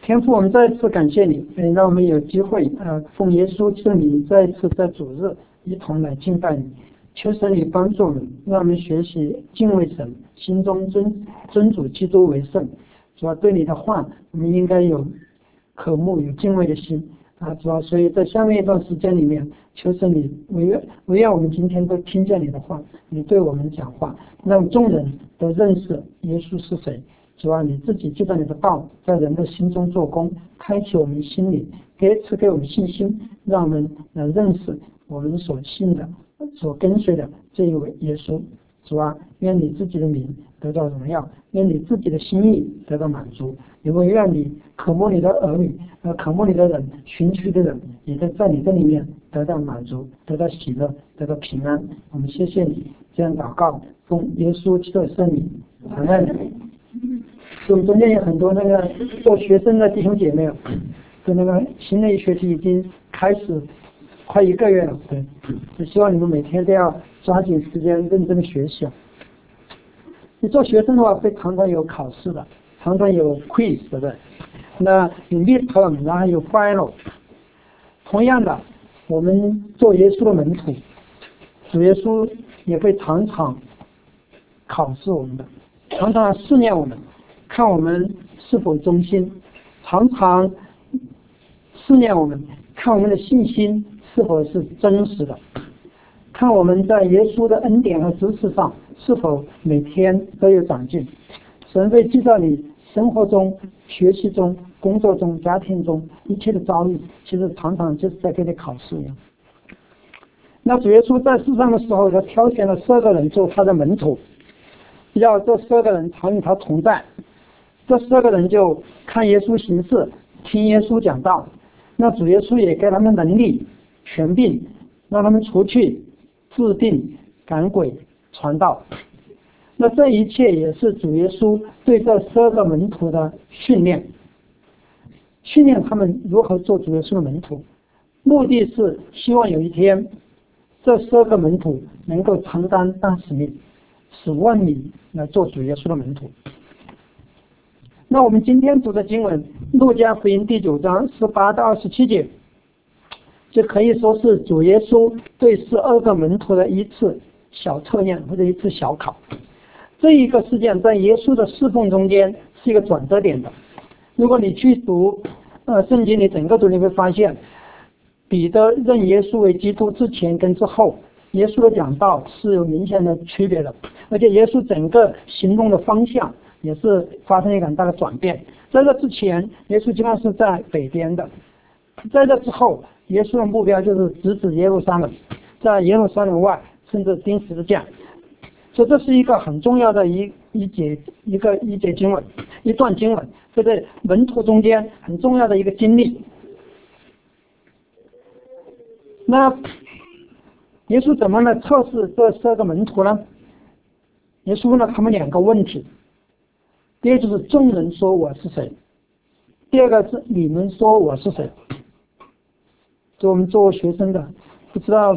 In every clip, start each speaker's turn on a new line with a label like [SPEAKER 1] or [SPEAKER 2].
[SPEAKER 1] 天父，我们再次感谢你，让我们有机会奉耶稣之名再次在主日一同来敬拜你。求神你帮助我们，让我们学习敬畏神，心中尊主基督为圣。主要对你的话，我们应该有渴慕、有敬畏的心主要所以在下面一段时间里面，求神你唯愿我们今天都听见你的话，你对我们讲话，让众人都认识耶稣是谁。主要你自己借着你的道在人的心中做工，开启我们心里，赐给我们信心，让我们认识我们所信的、所跟随的这一位耶稣。主啊，愿你自己的名得到荣耀，愿你自己的心意得到满足，也会让你渴慕你的儿女渴慕你的人、寻求的人也在你这里面得到满足，得到喜乐，得到平安。我们谢谢你，这样祷告，奉耶稣基督的圣名，阿们。我们中间有很多那个做学生的弟兄姐妹对那个新的一学期已经开始快1个月了，对，就希望你们每天都要抓紧时间认真的学习。你做学生的话，会常常有考试的，常常有 quiz， 对不对？那有 midterm， 然后有 final。同样的，我们做耶稣的门徒，主耶稣也会常常考试我们的，常常试验我们，看我们是否忠心，常常试验我们，看我们的信心是否是真实的，看我们在耶稣的恩典和知识上是否每天都有长进。神会记到你生活中、学习中、工作中、家庭中一切的遭遇，其实常常就是在给你考试一样。那主耶稣在世上的时候，他挑选了12个人做他的门徒，要这12个人常与他同在。这12个人就看耶稣行事，听耶稣讲道。那主耶稣也给他们能力、权柄，让他们出去治病、赶鬼、传道。那这一切也是主耶稣对这12个门徒的训练他们如何做主耶稣的门徒，目的是希望有一天这12个门徒能够承担大使命，使万民来做主耶稣的门徒。那我们今天读的经文，路加福音第9章18到27节，这可以说是主耶稣对12个门徒的一次小测验或者一次小考。这一个事件在耶稣的侍奉中间是一个转折点的。如果你去读圣经，你整个读你会发现，彼得认耶稣为基督之前跟之后，耶稣的讲道是有明显的区别的，而且耶稣整个行动的方向也是发生一个很大的转变。在这之前，耶稣基本上是在北边的；在这之后，耶稣的目标就是直指耶路撒冷，在耶路撒冷外甚至钉十字架。所以这是一个很重要的一节经文，一段经文，这在门徒中间很重要的一个经历。那耶稣怎么来测试这12个门徒呢？耶稣问了他们2个问题，第一就是众人说我是谁，第二个是你们说我是谁。就我们做学生的，不知道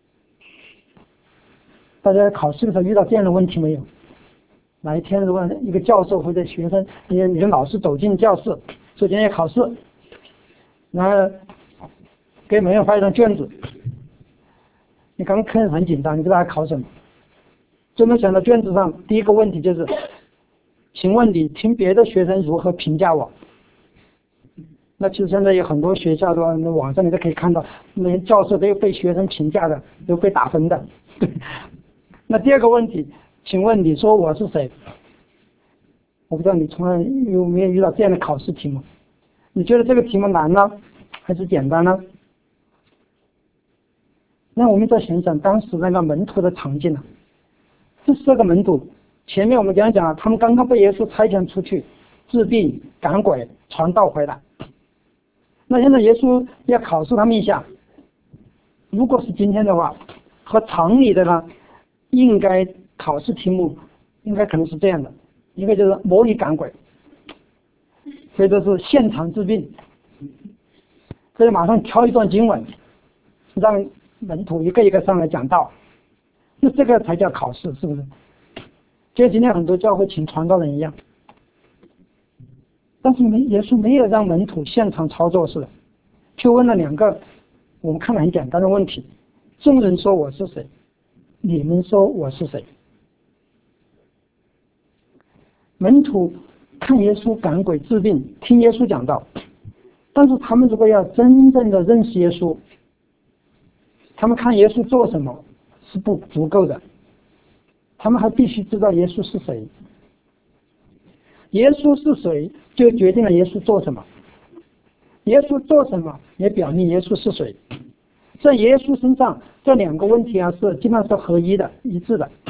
[SPEAKER 1] 大家考试的时候遇到这样的问题没有？哪一天如果一个教授或者学生，你的老师走进教室，说今天要考试，然后给每人发一张卷子，你刚看很紧张，你不知道他考什么，就没想到卷子上第一个问题就是，请问你听别的学生如何评价我？那其实现在有很多学校的网上你都可以看到，那些教授都有被学生评价的，有被打分的。那第二个问题，请问你说我是谁？我不知道你从来有没有遇到这样的考试题目？你觉得这个题目难呢，还是简单呢？那我们再想想当时那个门徒的场景呢？这12个门徒，前面我们讲了，他们刚刚被耶稣差遣出去治病、赶鬼、传道回来。那现在耶稣要考试他们一下，如果是今天的话，和常理的呢，应该考试题目应该可能是这样的，一个就是模拟赶鬼，所以这是现场治病，所以马上挑一段经文，让门徒一个一个上来讲道，那这个才叫考试，是不是？就像今天很多教会请传道人一样， 但是耶稣没有让门徒现场操作似的，却问了2个我们看来很简单的问题：众人说我是谁？你们说我是谁？门徒看耶稣赶鬼治病，听耶稣讲道，但是他们如果要真正的认识耶稣，他们看耶稣做什么是不足够的，他们还必须知道耶稣是谁。耶稣是谁，就决定了耶稣做什么；耶稣做什么，也表明耶稣是谁。在耶稣身上，这2个问题是基本上是合一的、一致的。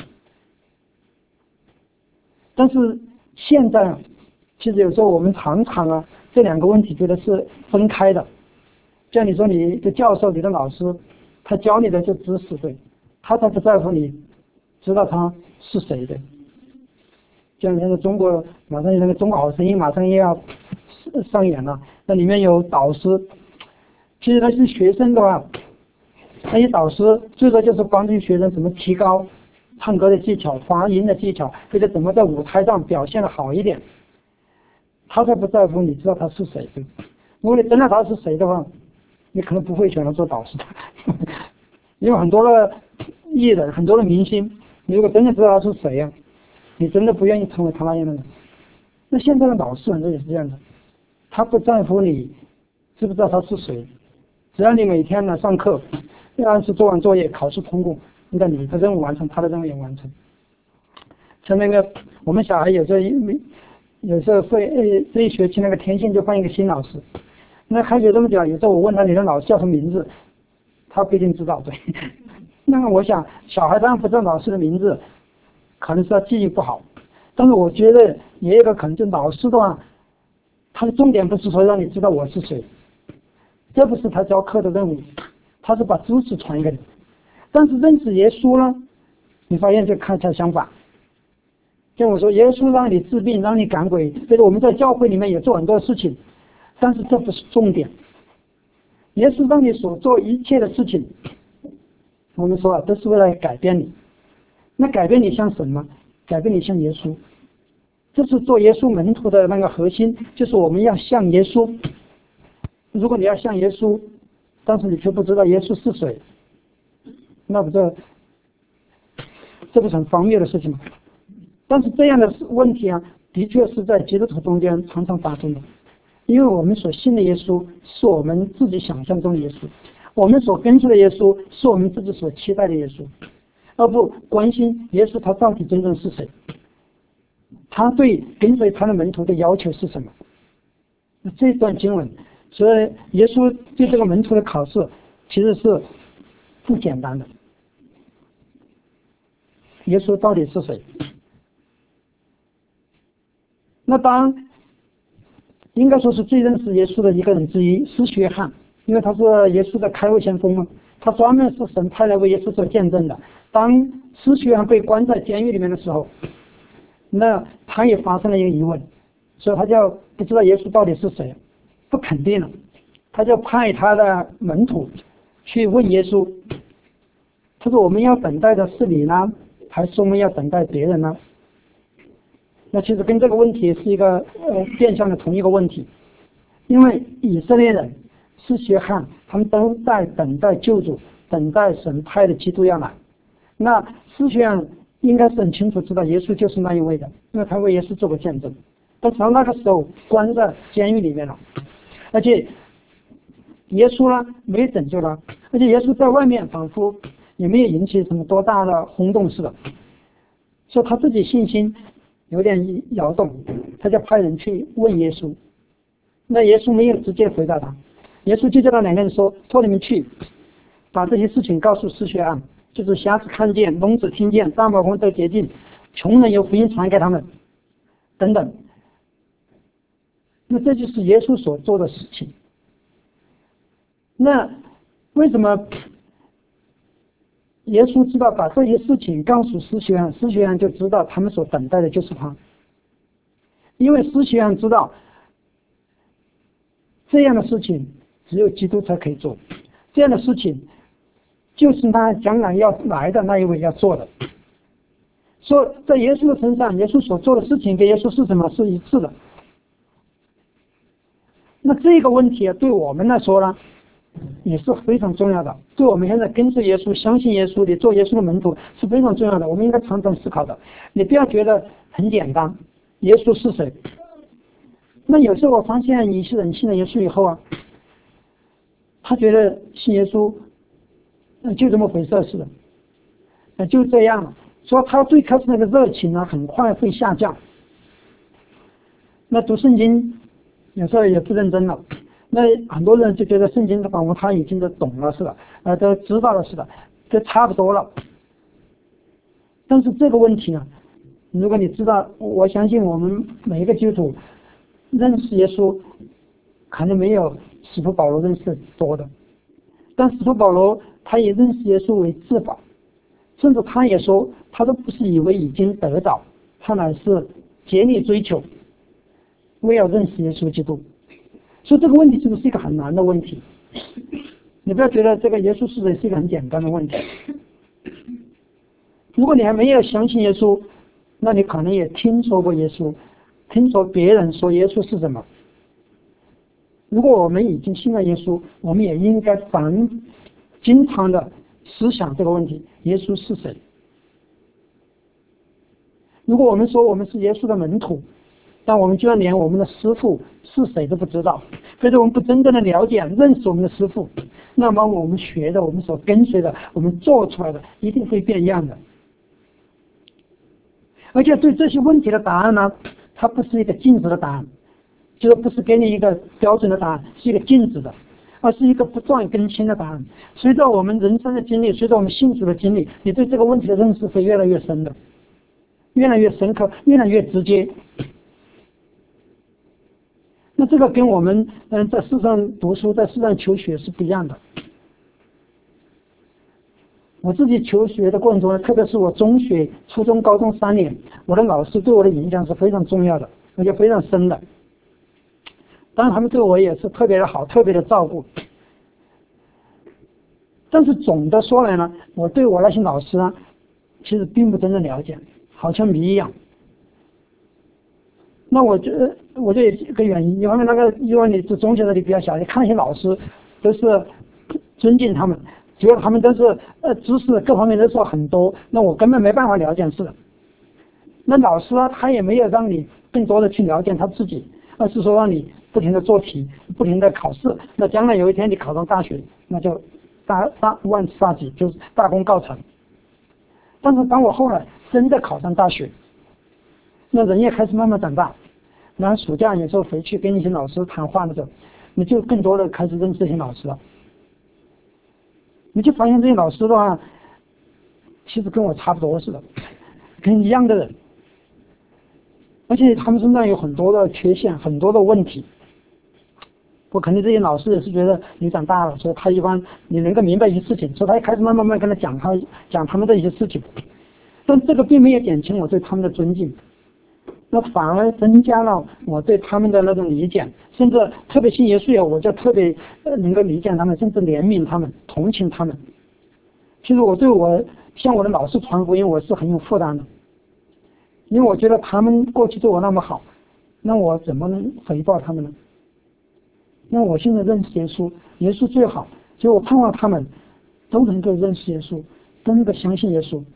[SPEAKER 1] 但是现在其实有时候我们常常这2个问题觉得是分开的。像你说你的教授、你的老师，他教你的就知识，对，他才不在乎你知道他是谁的。像那个中国马上那个中国好声音马上又要上演了，那里面有导师，其实那些学生的话，那些导师最多就是帮助学生怎么提高唱歌的技巧、发音的技巧，或者怎么在舞台上表现的好一点。他才不在乎你知道他是谁。如果你真的知道他是谁的话，你可能不会选他做导师的。因为很多的艺人、很多的明星，你如果真的知道他是谁你真的不愿意成为他那样的人。那现在的老师很多也是这样的，他不在乎你知不知道他是谁，只要你每天上课按时做完作业，考试通过，那你的任务完成，他的任务也完成。像那个我们小孩有时候会这一学期那个天性就换一个新老师，那开学这么久，有时候我问他你的老师叫什么名字，他不一定知道，对。那么我想小孩当然不知道老师的名字，可能是他记忆不好，但是我觉得也有一个可能，就老师的话，他的重点不是说让你知道我是谁，这不是他教课的任务，他是把知识传给你。但是认识耶稣呢，你发现就看起来相反。像我说，耶稣让你治病，让你赶鬼，所以我们在教会里面也做很多事情，但是这不是重点。耶稣让你所做一切的事情，我们说都是为了改变你。那改变你像什么？改变你像耶稣。这是做耶稣门徒的那个核心，就是我们要像耶稣。如果你要像耶稣，但是你却不知道耶稣是谁，那不这不是很荒谬的事情吗？但是这样的问题的确是在基督徒中间常常发生的。因为我们所信的耶稣是我们自己想象中的耶稣，我们所跟随的耶稣是我们自己所期待的耶稣，而不关心耶稣他到底真正是谁，他对跟随他的门徒的要求是什么。这段经文，所以耶稣对这个门徒的考试其实是不简单的。耶稣到底是谁？那当然应该说是最认识耶稣的一个人之一，施洗约翰，因为他是耶稣的开路先锋嘛，他专门是神派来为耶稣做见证的。当施洗约翰被关在监狱里面的时候，那他也发生了一个疑问，所以他就不知道耶稣到底是谁，不肯定了，他就派他的门徒去问耶稣，他说我们要等待的是你呢，还是我们要等待别人呢？那其实跟这个问题是一个变相的同一个问题，因为以色列人、施洗约翰他们都在等待救主，等待神派的基督要来。那施洗约翰应该是很清楚知道耶稣就是那一位的，因为他为耶稣做过见证。但是他那个时候关在监狱里面了，而且耶稣呢没拯救他，而且耶稣在外面仿佛也没有引起什么多大的轰动似的，所以他自己信心有点摇动，他就派人去问耶稣。那耶稣没有直接回答他，耶稣就叫他2个人说你们去把这些事情告诉施洗约翰，就是瞎子看见，聋子听见，大麻风得洁净，穷人有福音传给他们等等。那这就是耶稣所做的事情。那为什么耶稣知道把这些事情告诉施洗约翰，施洗约翰就知道他们所等待的就是他？因为施洗约翰知道这样的事情只有基督才可以做，这样的事情就是他将来要来的那一位要做的。说在耶稣的身上，耶稣所做的事情跟耶稣是什么是一致的。 那这个问题啊，对我们来说呢，也是非常重要的。对我们现在跟随耶稣、相信耶稣的、做耶稣的门徒是非常重要的。我们应该常常思考的。你不要觉得很简单，耶稣是谁？那有时候我发现一些人信了耶稣以后啊，他觉得信耶稣，就这么回事似的，就这样了。说他最开始那个热情呢，很快会下降。那读圣经有时候也不认真了。那很多人就觉得圣经的仿佛他已经都懂了似的，都知道了似的，都差不多了。但是这个问题呢，如果你知道，我相信我们每一个基督徒认识耶稣，可能没有使徒保罗认识的多的。但使徒保罗他也认识耶稣为至宝，甚至他也说，他都不是以为已经得到，他乃是竭力追求，为要认识耶稣基督。所以这个问题是不是一个很难的问题？你不要觉得这个耶稣是谁是一个很简单的问题。如果你还没有相信耶稣，那你可能也听说过耶稣，听说别人说耶稣是什么。如果我们已经信了耶稣，我们也应该经常的思想这个问题：耶稣是谁？如果我们说我们是耶稣的门徒，但我们居然连我们的师父是谁都不知道，或者我们不真正的了解、认识我们的师父，那么我们学的、我们所跟随的、我们做出来的，一定会变样的。而且对这些问题的答案呢，它不是一个静止的答案，就是不是给你一个标准的答案，是一个静止的，而是一个不断更新的答案。随着我们人生的经历，随着我们信主的经历，你对这个问题的认识会越来越深的，越来越深刻，越来越直接。那这个跟我们在世上读书、在世上求学是不一样的。我自己求学的过程中呢，特别是我中学、初中、高中3年，我的老师对我的影响是非常重要的，而且非常深的。当然，他们对我也是特别的好，特别的照顾。但是总的说来呢，我对我那些老师呢，其实并不真正了解，好像谜一样。那我觉得有一个原因，一方面因为你是中学的，你比较小，你看那些老师都是尊敬他们，觉得他们都是知识各方面都是很多，那我根本没办法了解事的。那老师啊，他也没有让你更多的去了解他自己，而是说让你不停的做题，不停的考试。那将来有一天你考上大学，那就万事大吉，就是大功告成。但是当我后来真的考上大学，那人也开始慢慢长大，然后暑假有时候回去跟一些老师谈话的时候，你就更多的开始认识这些老师了。你就发现这些老师的话，其实跟我差不多似的，跟一样的人，而且他们身上有很多的缺陷，很多的问题。我肯定这些老师也是觉得你长大了，所以他一般你能够明白一些事情，所以他一开始慢慢跟他讲他们的一些事情，但这个并没有减轻我对他们的尊敬。那反而增加了我对他们的那种理解，甚至特别信耶稣以后，我就特别能够理解他们，甚至怜悯他们，同情他们。其实我向我的老师传福音，我是很有负担的，因为我觉得他们过去对我那么好，那我怎么能回报他们呢？那我现在认识耶稣，耶稣最好，所以我盼望他们都能够认识耶稣，都能够相信耶稣。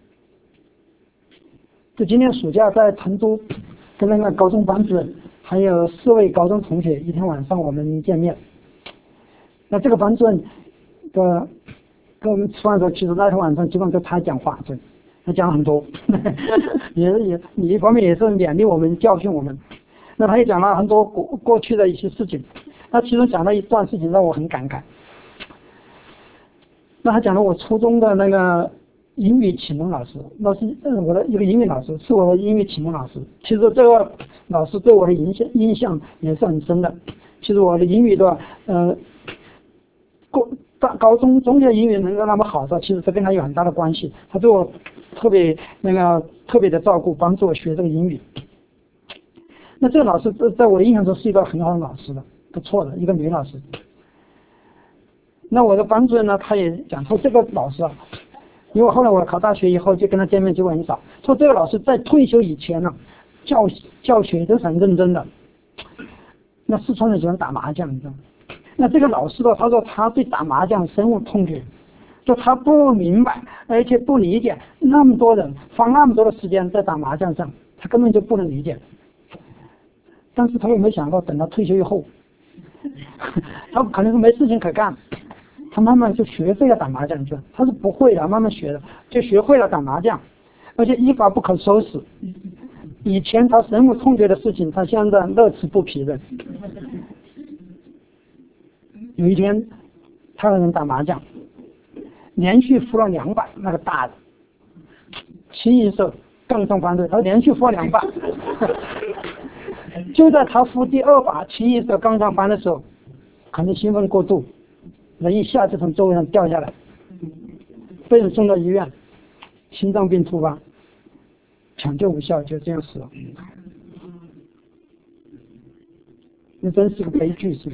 [SPEAKER 1] 就今年暑假在成都跟那个高中班主任还有4位高中同学一天晚上我们见面。那这个班主任跟我们吃饭的时候，其实那天晚上基本上就他讲话，他讲了很多也一方面也是勉励我们，教训我们。那他也讲了很多过去的一些事情，那其中讲了一段事情让我很感慨。那他讲了我初中的那个英语启蒙老师，那是我的一个英语老师，是我的英语启蒙老师。其实这个老师对我的印象也是很深的。其实我的英语的高中中学英语能够那么好的，其实这跟他有很大的关系。他对我特别的照顾，帮助我学这个英语。那这个老师在我的印象中是一个很好的老师的，不错的一个女老师。那我的班主任呢，他也讲说这个老师啊，因为后来我考大学以后就跟他见面机会很少，说这个老师在退休以前呢，教学都是很认真的。 那四川人喜欢打麻将，你知道吗？那这个老师的他说他对打麻将深恶痛绝，就他不明白，而且不理解那么多人花那么多的时间在打麻将上，他根本就不能理解。但是他又没想到，等他退休以后，他可能是没事情可干，他慢慢就学会了打麻将去了。他是不会的，慢慢学的，就学会了打麻将，而且一发不可收拾。以前他深恶痛绝的事情，他现在乐此不疲的。有一天，他和人打麻将，连续胡了2把，那个大的清一色杠上翻对，他连续胡了2把。就在他胡第2把清一色杠上翻的时候，可能兴奋过度，人一下就从座位上掉下来，被人送到医院，心脏病突发，抢救无效，就这样死了。那真是个悲剧，是吗？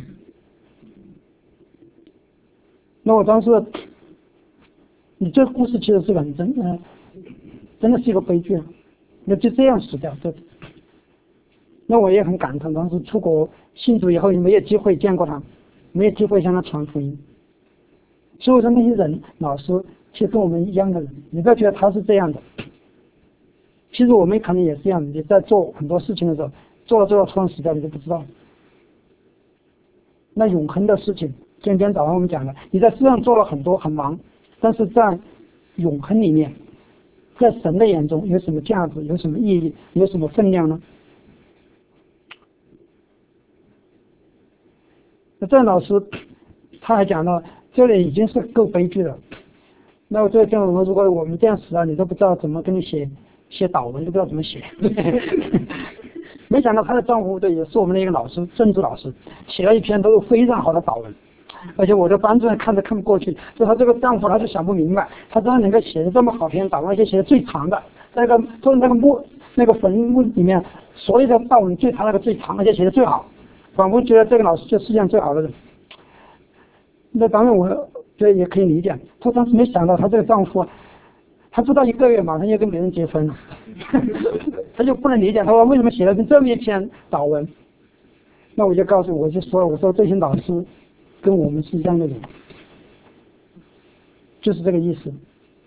[SPEAKER 1] 那我当时，你这故事其实是个很真的是一个悲剧啊！那就这样死掉，对。那我也很感叹，当时出国信主以后，也没有机会见过他，没有机会向他传福音。所以我说那些人，老师其实跟我们一样的人，你不要觉得他是这样的。其实我们可能也是这样，你在做很多事情的时候，做了突然死掉，你都不知道。那永恒的事情，今天早上我们讲了，你在世上做了很多很忙，但是在永恒里面，在神的眼中有什么价值，有什么意义，有什么分量呢？那这老师他还讲到，这里已经是够悲剧了。那我这讲，如果我们这样死了，你都不知道怎么跟你写祷文，都不知道怎么写。没想到她的丈夫对，也是我们的一个老师，政治老师，写了一篇都是非常好的祷文，而且我的班主任看不过去，就她这个丈夫他就想不明白，他怎么能够写的这么好篇祷文，而且写的最长的，那个就是那个坟墓里面所有的祷文最长那个最长，而且写的最好，仿佛觉得这个老师就是世界上最好的人。那当然我觉得也可以理解，她当时没想到她这个丈夫，他不到1个月马上就跟别人结婚了，他就不能理解，他说为什么写了这么一篇祷文？那我就告诉我就说了，我说这些老师跟我们是一样的人，就是这个意思。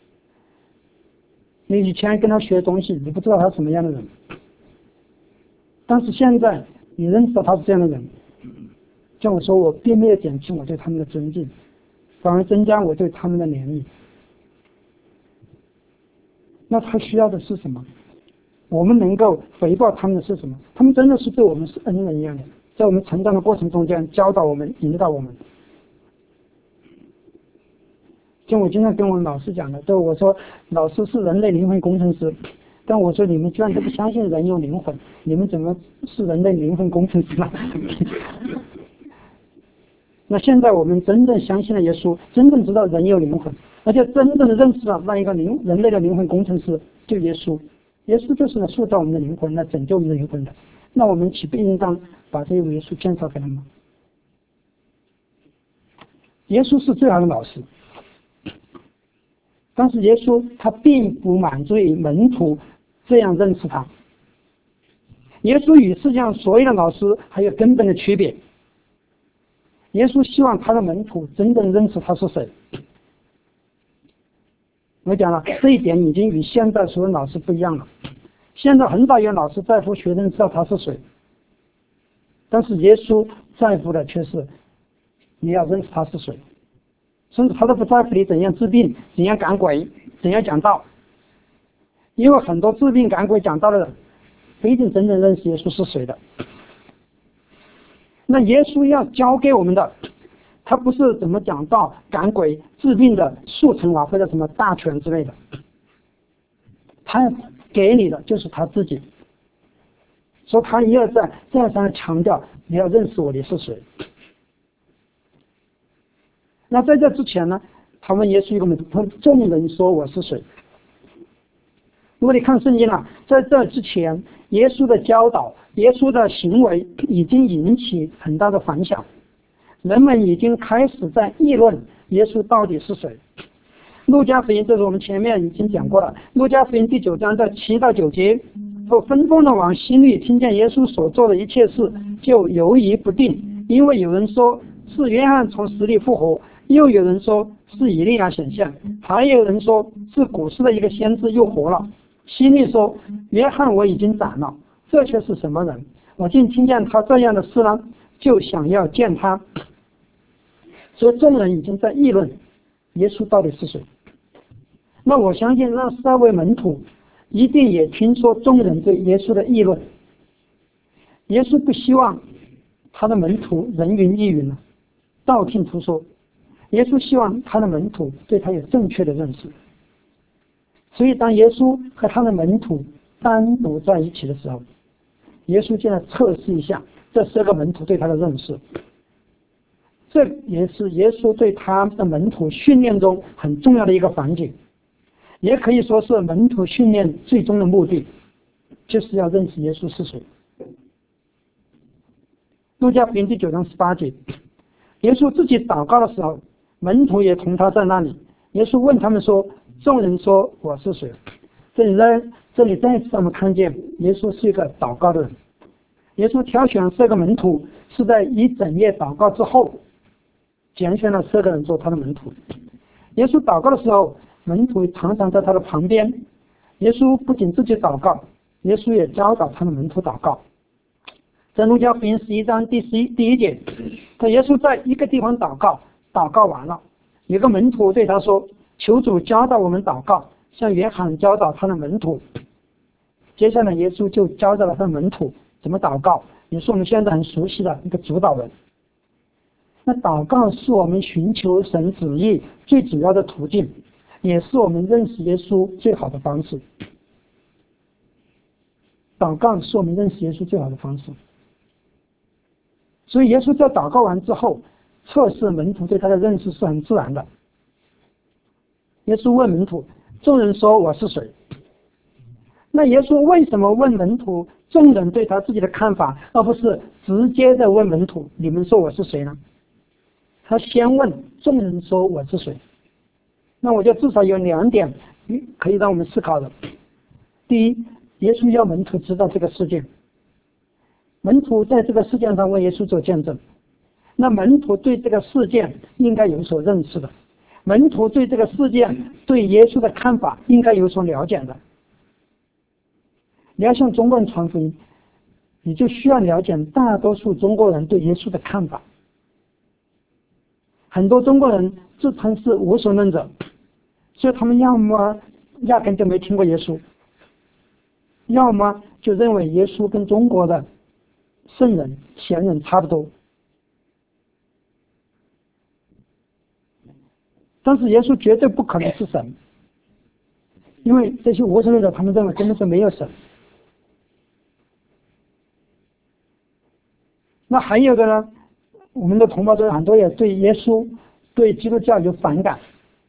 [SPEAKER 1] 你以前跟他学东西，你不知道他是什么样的人，但是现在你认识到他是这样的人，像我说，我并没有减轻我对他们的尊敬，反而增加我对他们的怜悯。那他需要的是什么？我们能够回报他们的是什么？他们真的是对我们是恩人一样的，在我们成长的过程中间教导我们、引导我们。就我经常跟我们老师讲的，就我说老师是人类灵魂工程师，但我说你们居然都不相信人有灵魂，你们怎么是人类灵魂工程师呢？那现在我们真正相信了耶稣，真正知道人有灵魂，而且真正的认识了那一个人类的灵魂工程师，就耶稣。耶稣就是来塑造我们的灵魂，来拯救我们的灵魂的。那我们岂不应当把这位耶稣介绍给他们吗？耶稣是最好的老师，但是耶稣他并不满足于门徒这样认识他。耶稣与世界上所有的老师还有根本的区别。耶稣希望他的门徒真正认识他是谁。我讲了，这一点已经与现在所有老师不一样了。现在很少有老师在乎学生知道他是谁，但是耶稣在乎的却是你要认识他是谁，甚至他都不在乎你怎样治病、怎样赶鬼、怎样讲道，因为很多治病赶鬼讲道的人不一定真正认识耶稣是谁的。那耶稣要教给我们的，他不是怎么讲道、赶鬼、治病的速成啊，或者什么大全之类的，他给你的就是他自己。所以他一而再、再三强调，你要认识我，你是谁。那在这之前呢，他问耶稣一个问题，他说众人说我是谁？如果你看圣经啊，在这之前，耶稣的教导、耶稣的行为已经引起很大的反响，人们已经开始在议论耶稣到底是谁。路加福音，这是我们前面已经讲过了，路加福音第9章的7到9节， 后分封的王心里听见耶稣所做的一切事，就犹疑不定，因为有人说是约翰从死里复活，又有人说是以利亚显现，还有人说是古时的一个先知又活了。心里说，约翰我已经斩了，这却是什么人？我竟听见他这样的事呢，就想要见他。所以众人已经在议论耶稣到底是谁。那我相信那12位门徒一定也听说众人对耶稣的议论。耶稣不希望他的门徒人云亦云了，道听途说。耶稣希望他的门徒对他有正确的认识。所以当耶稣和他的门徒单独在一起的时候，耶稣就来测试一下这12个门徒对他的认识。这也是耶稣对他的门徒训练中很重要的一个环节，也可以说是门徒训练最终的目的，就是要认识耶稣是谁。路加福音第9章18节，耶稣自己祷告的时候，门徒也同他在那里。耶稣问他们说，众人说我是谁？这里再一次我们看见耶稣是一个祷告的人。耶稣挑选12个门徒是在一整夜祷告之后拣选了12个人做他的门徒。耶稣祷告的时候，门徒常常在他的旁边。耶稣不仅自己祷告，耶稣也教导他的门徒祷告。在路加福音11章第1节，耶稣在一个地方祷告，祷告完了，有个门徒对他说，求主教导我们祷告，像约翰教导他的门徒。接下来耶稣就教导了他的门徒怎么祷告，也是我们现在很熟悉的一个主导文。那祷告是我们寻求神旨意最主要的途径，也是我们认识耶稣最好的方式。祷告是我们认识耶稣最好的方式。所以耶稣在祷告完之后，测试门徒对他的认识是很自然的。耶稣问门徒，众人说我是谁？那耶稣为什么问门徒众人对他自己的看法，而不是直接的问门徒你们说我是谁呢？他先问众人说我是谁。那我就至少有2点可以让我们思考的。第一，耶稣要门徒知道这个事件，门徒在这个事件上为耶稣做见证，那门徒对这个事件应该有所认识的，门徒对这个事件对耶稣的看法应该有所了解的。你要向中国人传福音，你就需要了解大多数中国人对耶稣的看法。很多中国人自称是无神论者，所以他们要么压根就没听过耶稣，要么就认为耶稣跟中国的圣人贤人差不多。但是耶稣绝对不可能是神，因为这些无神论者他们认为根本是没有神。那还有的呢，我们的同胞中很多也对耶稣对基督教有反感，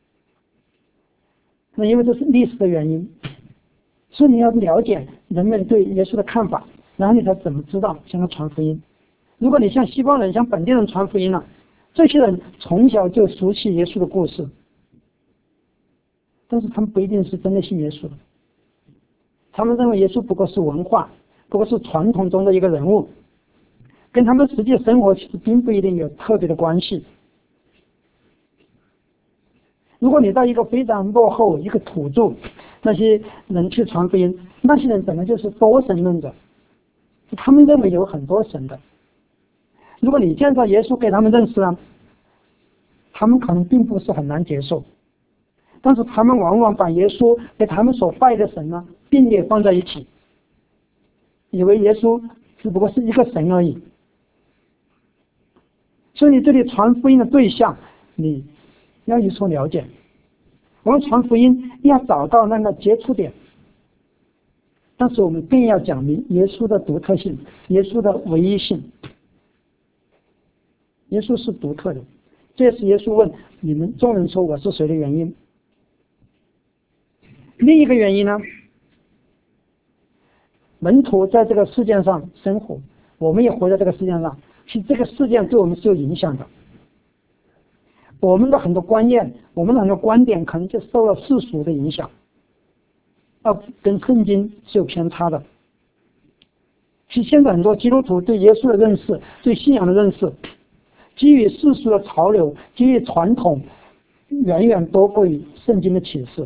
[SPEAKER 1] 那因为这是历史的原因，所以你要了解人们对耶稣的看法，然后你才怎么知道向他传福音。如果你向西方人向本地人传福音了，这些人从小就熟悉耶稣的故事，但是他们不一定是真的信耶稣的，他们认为耶稣不过是文化，不过是传统中的一个人物，跟他们实际生活其实并不一定有特别的关系。如果你到一个非常落后一个土著那些人去传福音，那些人本来就是多神论者，他们认为有很多神的。如果你介绍耶稣给他们认识了，他们可能并不是很难接受，但是他们往往把耶稣给他们所拜的神呢并列放在一起，以为耶稣只不过是一个神而已。所以你这里传福音的对象你要有所了解，我们传福音要找到那个接触点，但是我们更要讲明耶稣的独特性，耶稣的唯一性。耶稣是独特的，这也是耶稣问你们众人说我是谁的原因。另一个原因呢，门徒在这个世界上生活，我们也活在这个世界上，其实这个事件对我们是有影响的。我们的很多观念，我们的很多观点可能就受了世俗的影响，跟圣经是有偏差的。 其实现在很多基督徒对耶稣的认识、对信仰的认识，基于世俗的潮流、基于传统，远远多过于圣经的启示。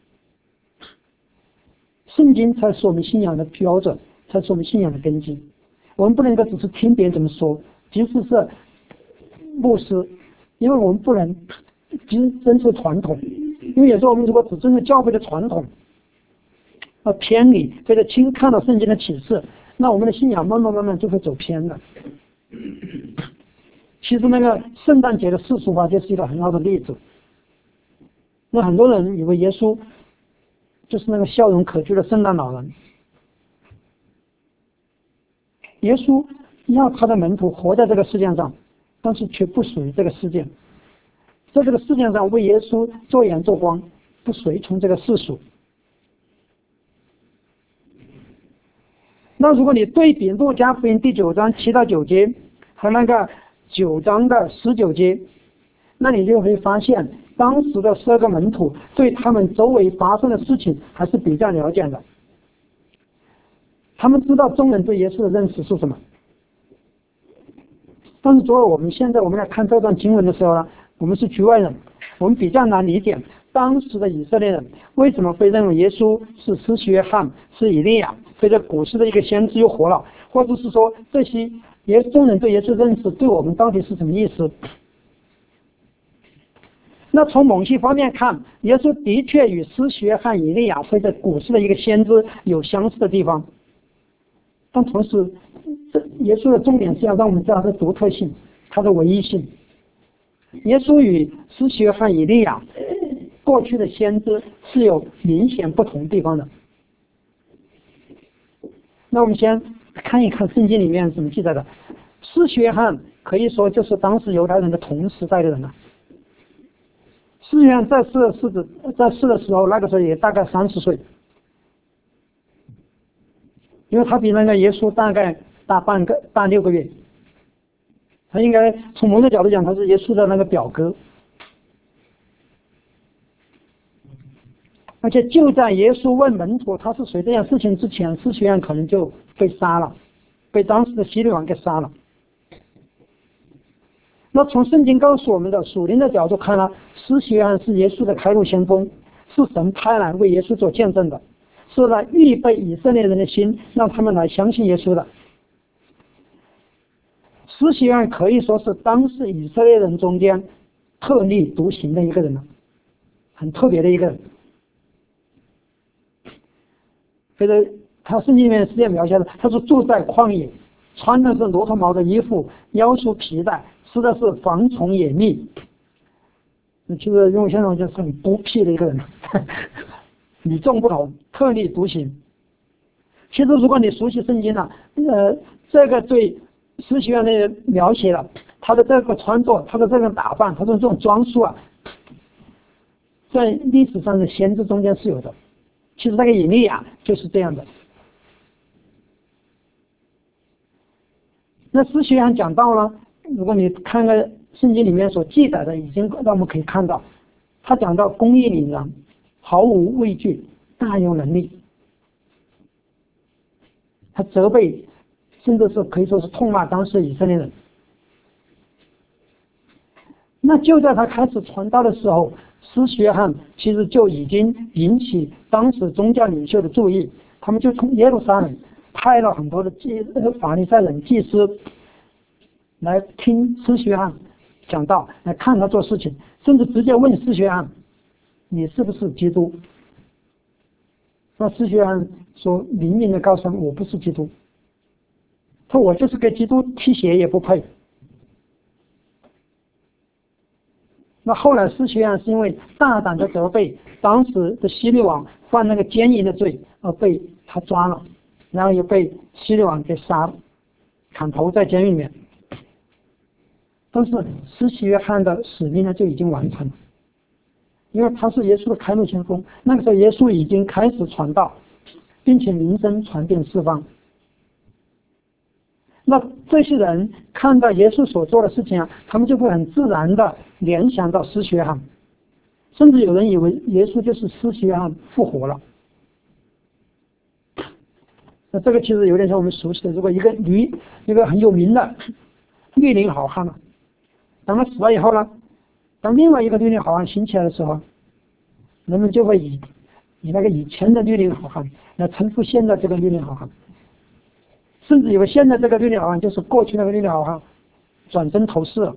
[SPEAKER 1] 圣经才是我们信仰的标准，才是我们信仰的根基。我们不能够只是听别人怎么说，即使是牧师，因为我们不能遵守传统。因为有时候我们如果只遵守教会的传统，偏离或者轻看到圣经的启示，那我们的信仰慢慢就会走偏了。其实那个圣诞节的世俗化就是一个很好的例子。那很多人以为耶稣就是那个笑容可掬的圣诞老人。耶稣要他的门徒活在这个世界上，但是却不属于这个世界，在这个世界上为耶稣做盐做光，不随从这个世俗。那如果你对比路加福音第9章7到9节和那个9章的19节，那你就会发现当时的12个门徒对他们周围发生的事情还是比较了解的。他们知道众人对耶稣的认识是什么。但是作为我们现在来看这段经文的时候呢，我们是局外人，我们比较难理解当时的以色列人为什么会认为耶稣是施洗约翰，是以利亚，或者古时的一个先知又活了，或者是说这些众人对耶稣认识对我们到底是什么意思。那从某些方面看，耶稣的确与施洗约翰、以利亚或者古时的一个先知有相似的地方，但同时耶稣的重点是要让我们知道他的独特性，他的唯一性。耶稣与施洗约翰、以利亚过去的先知是有明显不同地方的。那我们先看一看圣经里面怎么记载的。施洗约翰可以说就是当时犹太人的同时代的人了。施洗约翰在世的时候，那个时候也大概30岁，因为他比那个耶稣大概大6个月，他应该从某个角度讲，他是耶稣的那个表哥。而且就在耶稣问门徒他是谁这件事情之前，施洗约翰可能就被杀了，被当时的希律王给杀了。那从圣经告诉我们的属灵的角度看呢，施洗约翰是耶稣的开路先锋，是神派来为耶稣做见证的，是来预备以色列人的心，让他们来相信耶稣的。施洗约翰可以说是当时以色列人中间特立独行的一个人了，很特别的一个人。或者他圣经里面是这样描写的，他是住在旷野，穿的是骆驼毛的衣服，腰束皮带，吃的是蝗虫野蜜。就是用现在就是很孤僻的一个人，与众不同，特立独行。其实如果你熟悉圣经了，这个对施洗约翰的描写了，他的这个穿着，他的这个打扮，他的这种装束啊，在历史上的先知中间是有的。其实那个以利亚就是这样的。那施洗约翰讲到了，如果你看看圣经里面所记载的，已经让我们可以看到，他讲到公义凛然，毫无畏惧，大有能力。他责备，甚至是可以说是痛骂当时的以色列人。那就在他开始传道的时候，施洗约翰其实就已经引起当时宗教领袖的注意，他们就从耶路撒冷派了很多的法利赛人祭司来听施洗约翰讲道，来看他做事情，甚至直接问施洗约翰：“你是不是基督？”那施洗约翰说明明的告诉他们：“我不是基督。”他说：“我就是给基督踢鞋也不配。”那后来施洗约翰是因为大胆的责备当时的希律王犯那个奸淫的罪而被他抓了，然后又被希律王给杀了，砍头在监狱里面。但是施洗约翰的使命呢就已经完成了，因为他是耶稣的开路先锋。那个时候耶稣已经开始传道，并且名声传遍四方。那这些人看到耶稣所做的事情啊，他们就会很自然的联想到施洗约翰，甚至有人以为耶稣就是施洗约翰复活了。 那这个其实有点像我们熟悉的，如果一个很有名的绿林好汉呢，当他死了以后呢，当另外一个绿林好汉兴起来的时候，人们就会以那个以前的绿林好汉来称呼现在这个绿林好汉，甚至以为现在这个绿林好汉就是过去那个绿林好汉转身投世了。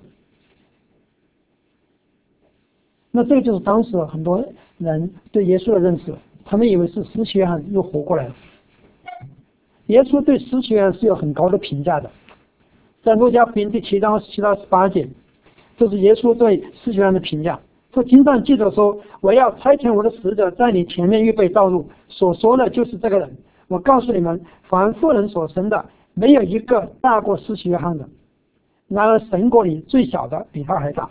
[SPEAKER 1] 那这个就是当时很多人对耶稣的认识，他们以为是施洗约翰又活过来了。耶稣对施洗约翰是有很高的评价的，在路加福音第7章17到18节，这是耶稣对施洗约翰的评价。说经上记着说，我要差遣我的使者在你前面预备道路，所说的就是这个人。我告诉你们，凡妇人所生的，没有一个大过施洗约翰的，然而神国里最小的比他还大。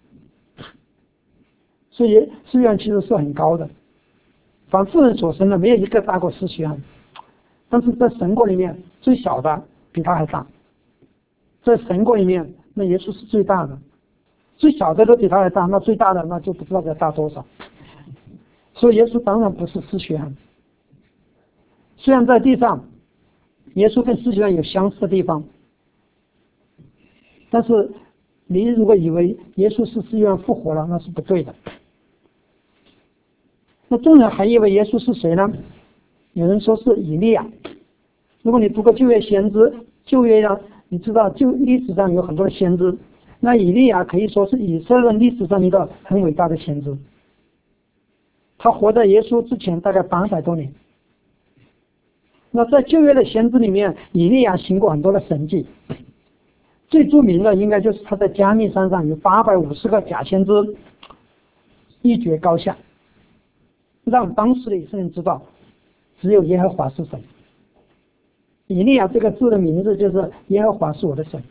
[SPEAKER 1] 所以施洗约翰其实是很高的，凡妇人所生的，没有一个大过施洗约翰，但是在神国里面最小的比他还大，在神国里面那耶稣是最大的，最小的都比他还大，那最大的那就不知道该大多少。所以耶稣当然不是施洗约翰。虽然在地上耶稣跟施洗约翰有相似的地方，但是你如果以为耶稣是施洗约翰复活了，那是不对的。那众人还以为耶稣是谁呢？有人说是以利亚。如果你读过旧约先知，旧约呀，你知道历史上有很多的先知，那以利亚可以说是以色列历史上一个很伟大的先知。他活在耶稣之前大概800多年。那在旧约的先知里面，以利亚行过很多的神迹，最著名的应该就是他在加密山上有850个假先知一决高下，让当时的以色列人知道只有耶和华是神。以利亚这个字的名字就是耶和华是我的神。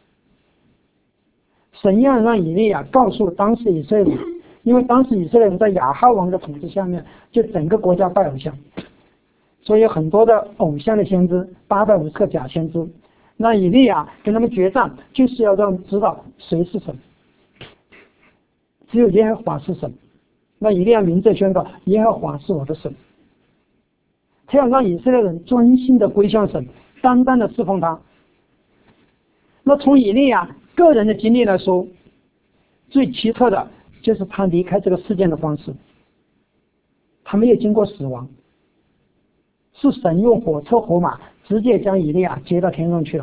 [SPEAKER 1] 神要让以利亚告诉当时以色列人，因为当时以色列人在亚哈王的统治下面，就整个国家拜偶像，所以有很多的偶像的先知，850个假先知。那以利亚跟他们决战，就是要让知道谁是神，只有耶和华是神。那以利亚明着宣告，耶和华是我的神。他要让以色列人专心的归向神，单单的侍奉他。那从以利亚个人的经历来说，最奇特的就是他离开这个世界的方式，他没有经过死亡，是神用火车火马直接将以利亚接到天上去了。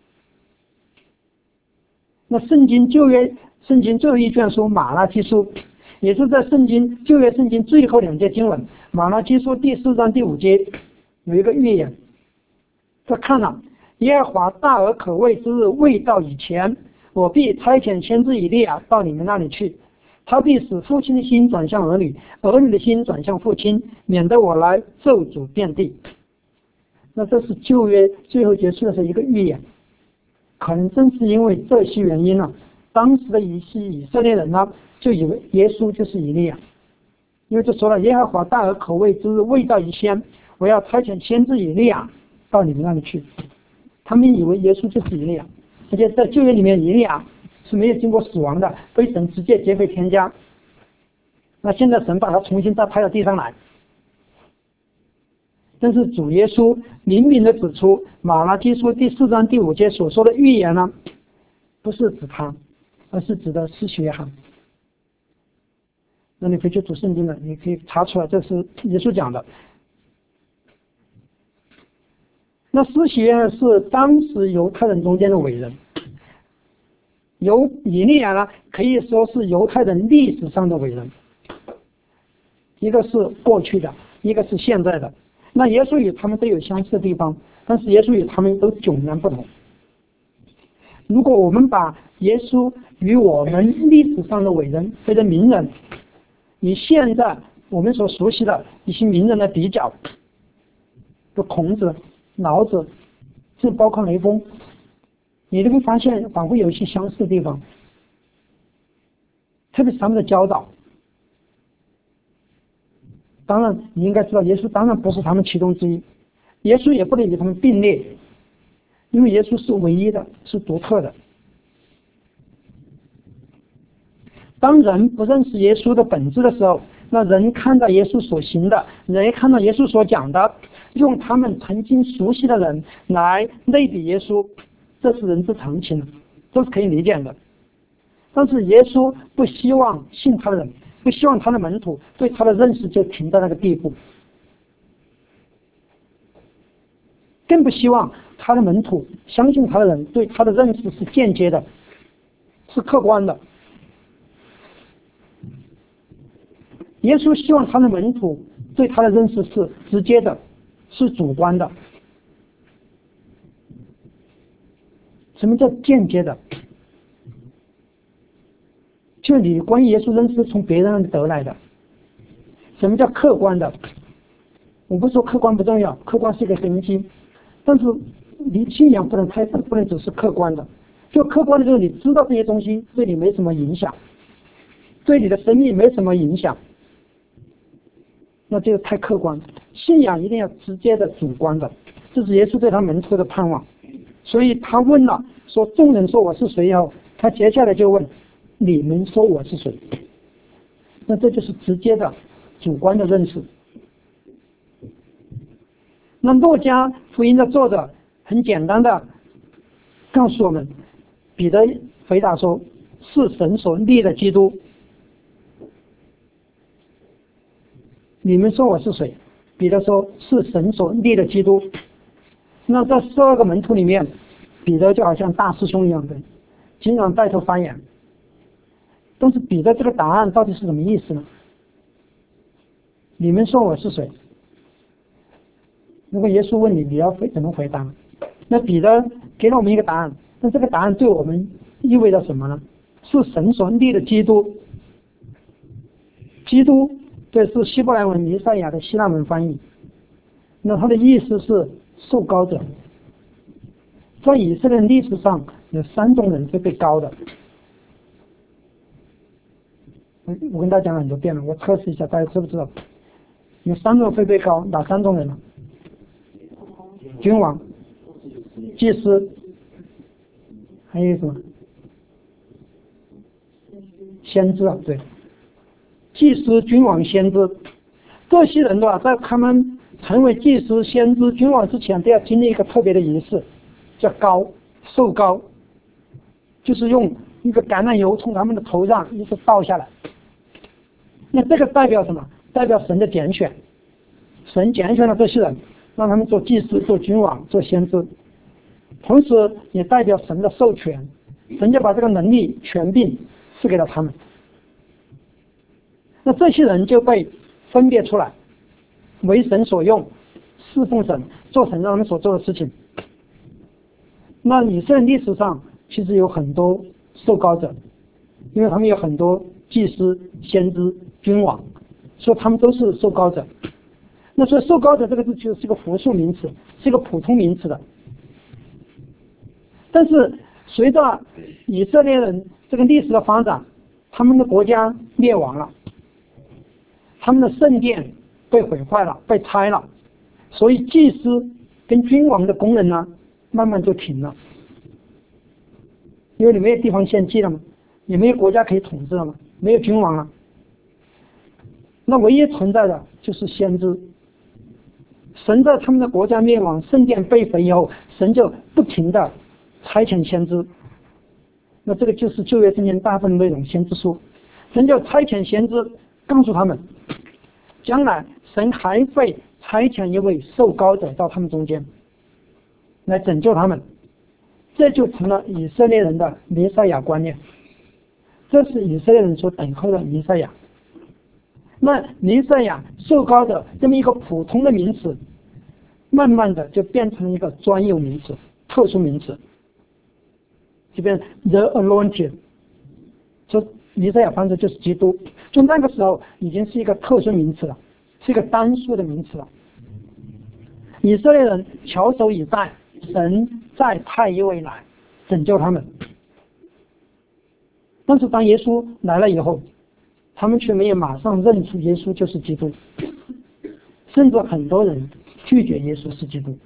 [SPEAKER 1] 那圣经最后一卷书马拉基书，也是在旧约圣经最后2节经文，马拉基书第4章第5节有一个预言，说看了，耶和华大而可畏之日未到以前，我必差遣先知以利亚到你们那里去，他必使父亲的心转向儿女，儿女的心转向父亲，免得我来咒诅遍地。那这是旧约最后结束的时候一个预言，可能正是因为这些原因呢，当时的一些以色列人呢就以为耶稣就是以利亚，因为就说了耶和华大而可畏之日未到以前，我要差遣先知以利亚到你们那里去。他们以为耶稣就是以利亚，而且在旧约里面以利亚是没有经过死亡的，被神直接接回天家。那现在神把他重新再派到地上来，但是主耶稣明明的指出，马拉基书第4章第5节所说的预言呢，不是指他，而是指的施洗约翰。那你可以去读圣经的，你可以查出来这是耶稣讲的。那施洗约翰是当时犹太人中间的伟人，以利亚呢可以说是犹太人历史上的伟人，一个是过去的，一个是现在的。那耶稣与他们都有相似的地方，但是耶稣与他们都迥然不同。如果我们把耶稣与我们历史上的伟人或者名人，与现在我们所熟悉的一些名人来比较，就孔子、老子，甚至包括雷锋，你都会发现仿佛有一些相似的地方，特别是他们的教导。当然你应该知道，耶稣当然不是他们其中之一，耶稣也不能与他们并列，因为耶稣是唯一的，是独特的。当人不认识耶稣的本质的时候，那人看到耶稣所行的，人看到耶稣所讲的， 用他们曾经熟悉的人来类比耶稣，这是人之常情，这是可以理解的。但是耶稣不希望信他的人，不希望他的门徒对他的认识就停在那个地步，更不希望他的门徒相信他的人对他的认识是间接的，是客观的。耶稣希望他的门徒对他的认识是直接的，是主观的。什么叫间接的？就你关于耶稣认识从别人那里得来的。什么叫客观的？我不是说客观不重要，客观是一个根基，但是你信仰不能只是客观的。就客观的就是你知道这些东西对你没什么影响，对你的生命没什么影响，那这个太客观。信仰一定要直接的主观的，这是耶稣对他门徒的盼望。所以他问了，说众人说我是谁以后，他接下来就问你们说我是谁。那这就是直接的主观的认识。那路加福音的作者很简单的告诉我们，彼得回答说是神所立的基督。你们说我是谁？彼得说是神所立的基督。那在12个门徒里面，彼得就好像大师兄一样的，经常带头发言。但是彼得这个答案到底是什么意思呢？你们说我是谁？如果耶稣问你，你要怎么回答？那彼得给了我们一个答案，那这个答案对我们意味着什么呢？是神所立的基督。基督这是希伯来文弥赛亚的希腊文翻译，那它的意思是受膏者。在以色列历史上有3种人是被膏的。我跟大家讲了很多遍了，我测试一下大家知不知道？有3种会被膏，哪3种人呢？君王、祭司，还有什么？先知啊，对，祭司、君王、先知，这些人的在他们成为祭司、先知、君王之前，都要经历一个特别的仪式，叫膏，受膏，就是用一个橄榄油从他们的头上一直倒下来。那这个代表什么？代表神的拣选，神拣选了这些人，让他们做祭司、做君王、做先知，同时也代表神的授权，神就把这个能力、权柄赐给了他们。那这些人就被分别出来，为神所用，侍奉神，做神让他们所做的事情。那以色列历史上其实有很多受膏者，因为他们有很多祭司、先知、君王，所以他们都是受膏者。那所以受膏者这个字其实是个复数名词，是一个普通名词的。但是随着以色列人这个历史的发展，他们的国家灭亡了，他们的圣殿被毁坏了，被拆了，所以祭司跟君王的功能呢，慢慢就停了，因为你没有地方献祭了嘛，也没有国家可以统治了嘛，没有君王了，那唯一存在的就是先知。神在他们的国家灭亡、圣殿被毁以后，神就不停的差遣先知。那这个就是旧约圣经大部分内容，先知书。神就差遣先知，告诉他们，将来神还会差遣一位受膏者到他们中间，来拯救他们。这就成了以色列人的弥赛亚观念，这是以色列人所等候的弥赛亚。那弥赛亚受膏的这么一个普通的名词，慢慢的就变成了一个专有名词、特殊名词，这边 the anointed， 说弥赛亚翻译就是基督，就那个时候已经是一个特殊名词了，是一个单数的名词了。以色列人翘首以待，神再派一位来拯救他们。但是当耶稣来了以后，他们却没有马上认出耶稣就是基督，甚至很多人拒绝耶稣是基督。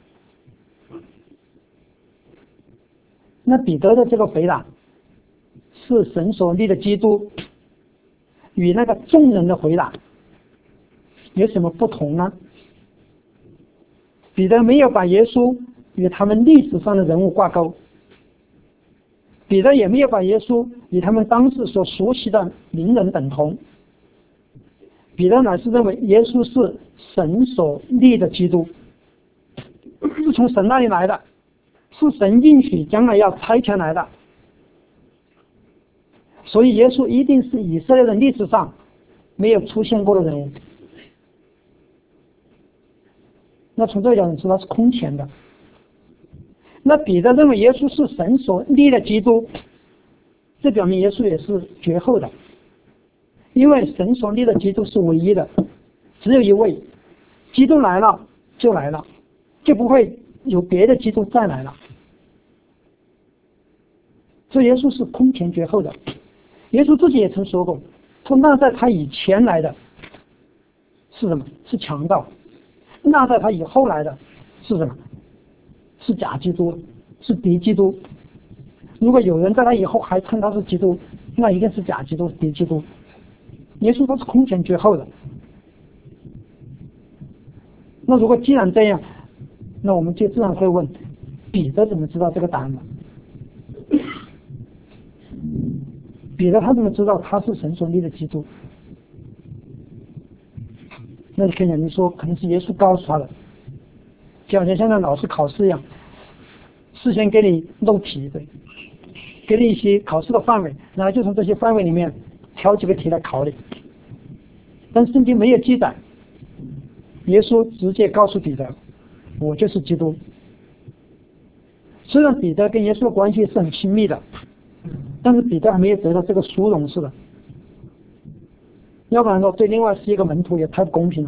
[SPEAKER 1] 那彼得的这个回答是神所立的基督，与那个众人的回答有什么不同呢？ 彼得没有把耶稣与他们历史上的人物挂钩，彼得也没有把耶稣与他们当时所熟悉的名人等同。彼得乃是认为耶稣是神所立的基督，是从神那里来的，是神应许将来要差遣来的。所以耶稣一定是以色列人历史上没有出现过的人物。那从这个角度知道是空前的。那彼得认为耶稣是神所立的基督，这表明耶稣也是绝后的，因为神所立的基督是唯一的，只有一位，基督来了就来了，就不会有别的基督再来了。所以耶稣是空前绝后的。耶稣自己也曾说过，说那在他以前来的是什么？是强盗。那在他以后来的是什么？是假基督，是敌基督。如果有人在他以后还称他是基督，那一定是假基督，敌基督。耶稣他是空前绝后的。那如果既然这样，那我们就自然会问，彼得怎么知道这个答案呢？彼得他怎么知道他是神所立的基督？那你可以讲，你说可能是耶稣告诉他的，就好像现在老师考试一样，事先给你漏题，对，给你一些考试的范围，然后就从这些范围里面挑几个题来考你。但圣经没有记载，耶稣直接告诉彼得，我就是基督。虽然彼得跟耶稣的关系是很亲密的，但是彼得还没有得到这个殊荣似的。要不然说对另外11个门徒也太不公平了。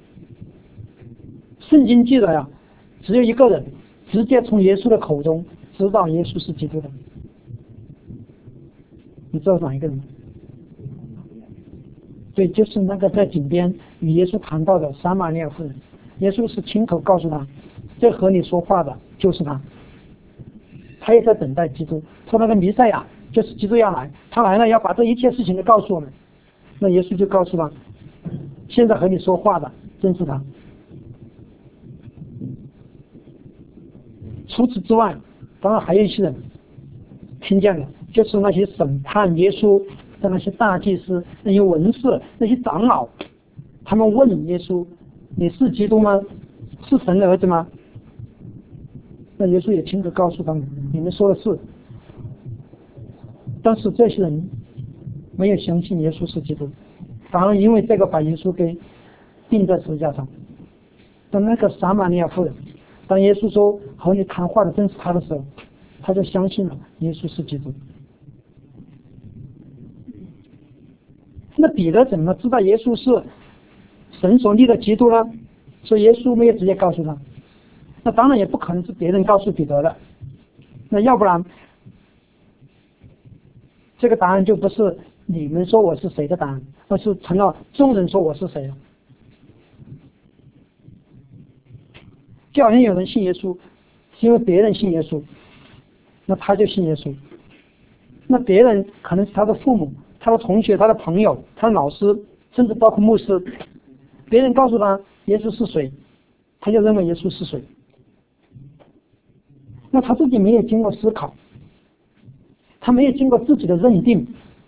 [SPEAKER 1] 圣经记载呀，只有一个人直接从耶稣的口中知道耶稣是基督的，你知道哪一个人吗？对，就是那个在井边与耶稣谈到的撒玛利亚妇人。耶稣是亲口告诉他，这和你说话的就是他，他也在等待基督，说那个弥赛亚就是基督要来，他来了要把这一切事情都告诉我们。那耶稣就告诉他，现在和你说话的正是他。除此之外，当然还有一些人听见了，就是那些审判耶稣的那些大祭司、那些文士、那些长老，他们问耶稣，你是基督吗？是神的儿子吗？那耶稣也亲自告诉他们，你们说的是。但是这些人没有相信耶稣是基督，反而因为这个把耶稣给钉在十字架上。但那个撒玛利亚妇人，当耶稣说和你谈话的正是他的时候，他就相信了耶稣是基督。那彼得怎么知道耶稣是神所立的基督呢？所以耶稣没有直接告诉他，那当然也不可能是别人告诉彼得的，那要不然这个答案就不是你们说我是谁的答案，而是成了众人说我是谁了。就好像有人信耶稣是因为别人信耶稣，那他就信耶稣。那别人可能是他的父母、他的同学、他的朋友、他的老师，甚至包括牧师。别人告诉他耶稣是谁，他就认为耶稣是谁。那他自己没有经过思考，他没有经过自己的认定，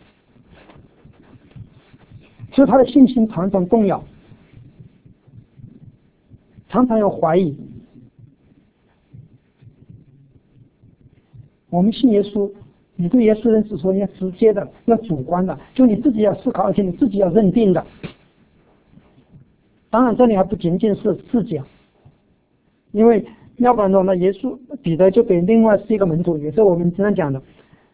[SPEAKER 1] 所以他的信心常常动摇，常常有怀疑。我们信耶稣，你对耶稣认识说要直接的，要主观的，就你自己要思考，而且你自己要认定的。当然这里还不仅仅是自己，因为要不然的话，那耶稣彼得就给另外11个门徒，也是我们经常讲的，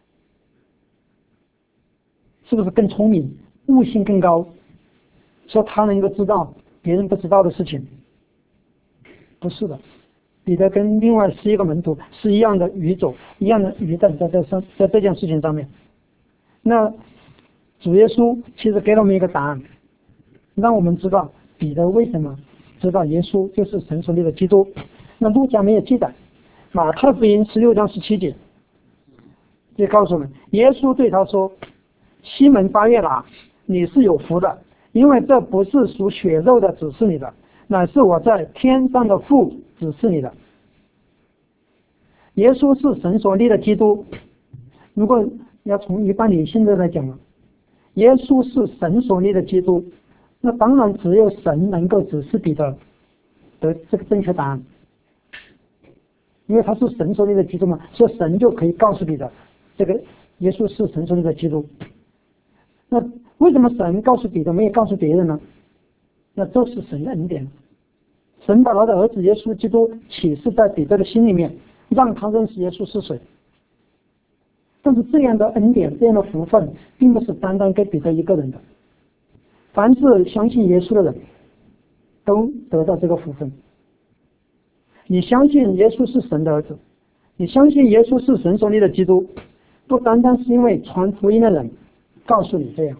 [SPEAKER 1] 是不是更聪明，悟性更高，说他能够知道别人不知道的事情？不是的，彼得跟另外11个门徒是一样的愚拙，一样的愚笨，在这件事情上面。那主耶稣其实给了我们一个答案，让我们知道彼得为什么知道耶稣就是神所立的基督。那路加没有记载，马太福音16章17节就告诉我们，耶稣对他说，西门巴约拿，你是有福的，因为这不是属血肉的指示你的， 乃是我在天上的父指示你的。耶稣是神所立的基督。如果要从一般理性的来讲，耶稣是神所立的基督，那当然只有神能够指示彼得的这个正确答案，因为他是神所立的基督嘛，所以神就可以告诉彼得，这个耶稣是神所立的基督。那为什么神告诉彼得，没有告诉别人呢？那这是神的恩典。神把他的儿子耶稣基督启示在彼得的心里面，让他认识耶稣是谁。但是这样的恩典，这样的福分，并不是单单给彼得一个人的。凡是相信耶稣的人，都得到这个福分。你相信耶稣是神的儿子，你相信耶稣是神所立的基督，不单单是因为传福音的人告诉你这样。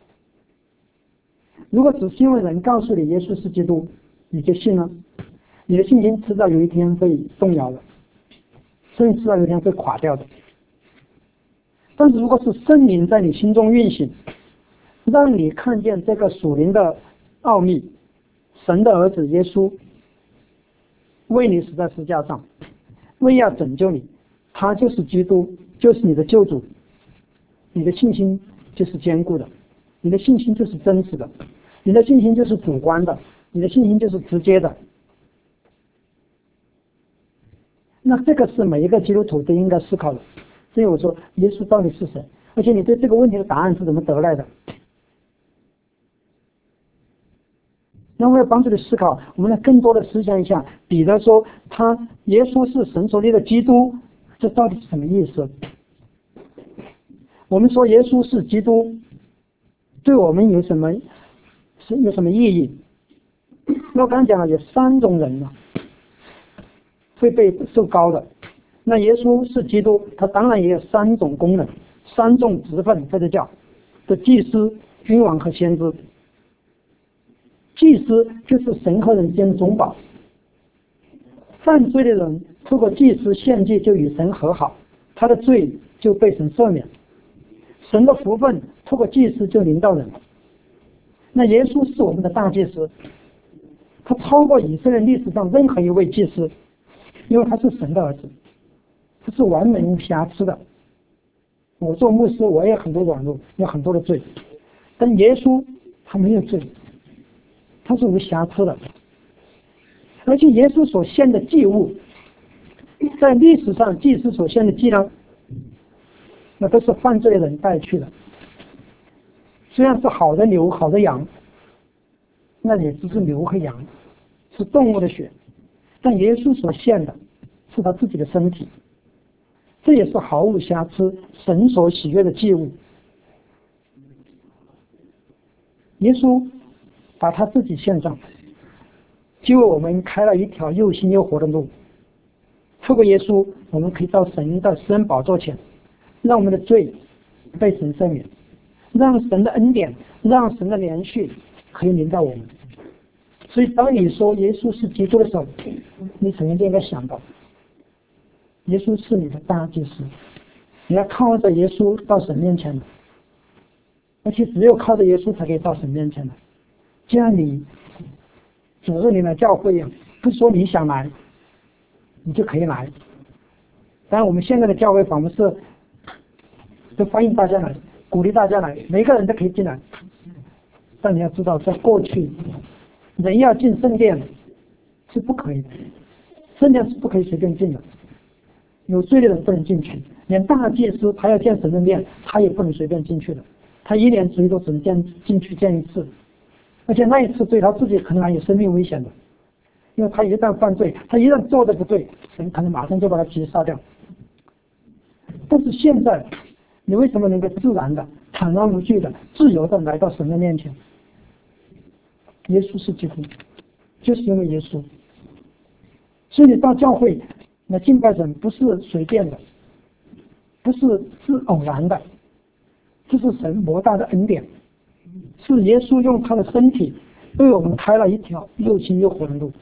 [SPEAKER 1] 如果只是因为人告诉你耶稣是基督，你就信了，你的信心迟早有一天会动摇的，甚至迟早有一天会垮掉的。但是如果是圣灵在你心中运行，让你看见这个属灵的奥秘，神的儿子耶稣为你死在十字架上，为要拯救你，他就是基督，就是你的救主，你的信心就是坚固的，你的信心就是真实的，你的信心就是主观的，你的信心就是直接的。那这个是每一个基督徒都应该思考的。所以我说耶稣到底是谁，而且你对这个问题的答案是怎么得来的。那为了帮助你思考，我们来更多的思想一下，彼得说耶稣是神所立的基督，这到底是什么意思？我们说耶稣是基督，对我们有什么意义？那我刚才讲了，有3种人会被受膏的。那耶稣是基督，他当然也有3种功能，3种职分，或者叫的祭司、君王和先知。祭司就是神和人间的中保，犯罪的人透过祭司献祭就与神和好，他的罪就被神赦免，神的福分透过祭司就临到人。那耶稣是我们的大祭司，他超过以色列历史上任何一位祭司，因为他是神的儿子，他是完美无瑕疵的。我做牧师，我也有很多软弱，有很多的罪，但耶稣他没有罪，他是无瑕疵的。而且耶稣所献的祭物，在历史上祭司所献的祭呢，那都是犯罪的人带去的。虽然是好的牛、好的羊，那也只是牛和羊，是动物的血，但耶稣所献的是他自己的身体，这也是毫无瑕疵、神所喜悦的祭物。耶稣把他自己献上，就为我们开了一条又新又活的路。透过耶稣，我们可以到神的施恩宝座前，让我们的罪被神赦免，让神的恩典，让神的连续可以临到我们。所以当你说耶稣是基督的时候，你首先就应该想到耶稣是你的大祭司，你要靠着耶稣到神面前的，而且只有靠着耶稣才可以到神面前的。既然你组织你的教会，不是说你想来你就可以来，当然我们现在的教会仿佛是都欢迎大家来，鼓励大家来，每个人都可以进来。但你要知道，在过去人要进圣殿是不可以的，圣殿是不可以随便进的，有罪的人不能进去，连大祭司他要见神的面，他也不能随便进去的，他1年最多只能进去见一次，而且那一次对他自己可能还有生命危险的，因为他一旦犯罪，他一旦做的不对，神可能马上就把他击杀掉。但是现在你为什么能够自然的、坦然无惧的、自由的来到神的面前？耶稣是基督，就是因为耶稣。所以你到教会那敬拜神不是随便的，不是偶然的，这是神莫大的恩典，是耶稣用他的身体为我们开了一条又新又活的路。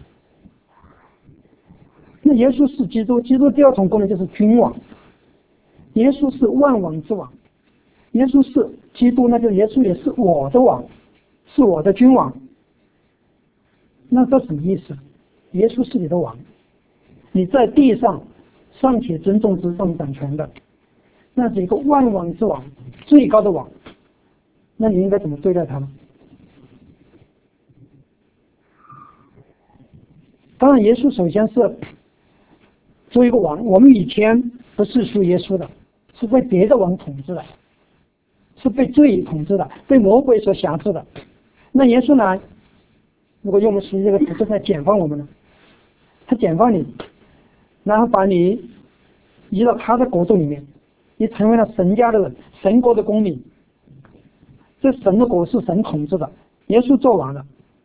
[SPEAKER 1] 那耶稣是基督，基督第2重功能就是君王，耶稣是万王之王，耶稣是基督，那就耶稣也是我的王，是我的君王。 那这什么意思？耶稣是你的王，你在地上尚且尊重执政掌权的，那是一个万王之王，最高的王，那你应该怎么对待他呢？当然耶稣首先是作为一个王，我们以前不是属耶稣的，是被别的王统治的，是被罪统治的，被魔鬼所辖制的。那耶稣呢，如果用我们熟悉这个词，是在解放我们呢？他解放你，然后把你移到他的国度里面，你成为了神家的人，神国的公民。这神的国是神统治的，耶稣做王的。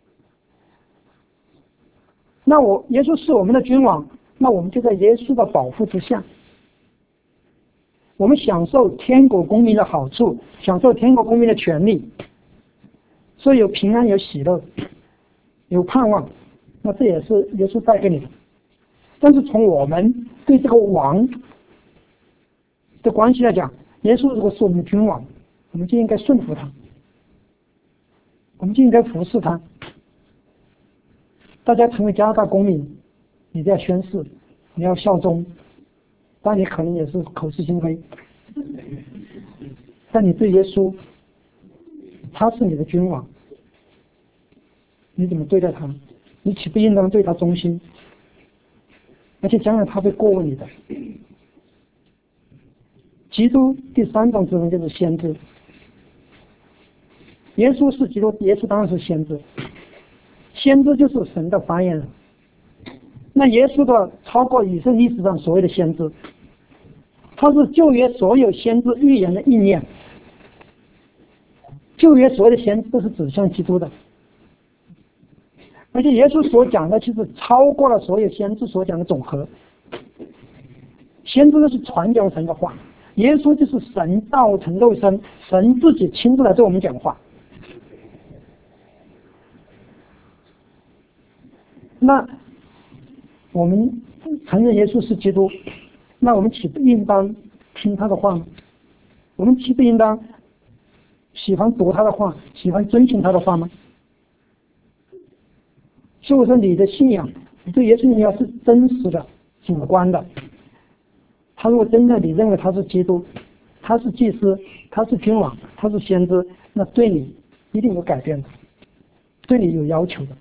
[SPEAKER 1] 那耶稣是我们的君王，那我们就在耶稣的保护之下，我们享受天国公民的好处，享受天国公民的权利，所以有平安，有喜乐，有盼望，那这也是耶稣带给你的。但是从我们对这个王的关系来讲，耶稣如果是我们的君王，我们就应该顺服他，我们就应该服侍他。大家成为加拿大公民，你就要宣誓，你要效忠，但你可能也是口是心非，但你对耶稣，他是你的君王，你怎么对待他？你岂不应当对他忠心？而且将来他会过问你的。基督第三种职分就是先知，耶稣是基督，耶稣当然是先知。先知就是神的发言人，那耶稣的超过以色列历史上所谓的先知，他是旧约所有先知预言的应验，旧约所有的先知都是指向基督的，而且耶稣所讲的其实超过了所有先知所讲的总和。先知是传讲神的话，耶稣就是神道成肉身，神自己亲自来对我们讲话。那我们承认耶稣是基督，那我们岂不应当听他的话吗？我们岂不应当喜欢读他的话，喜欢遵循他的话吗？所以我说你的信仰，你对耶稣你要是真实的、主观的。他如果真的你认为他是基督，他是祭司，他是君王，他是先知，那对你一定有改变的，对你有要求的。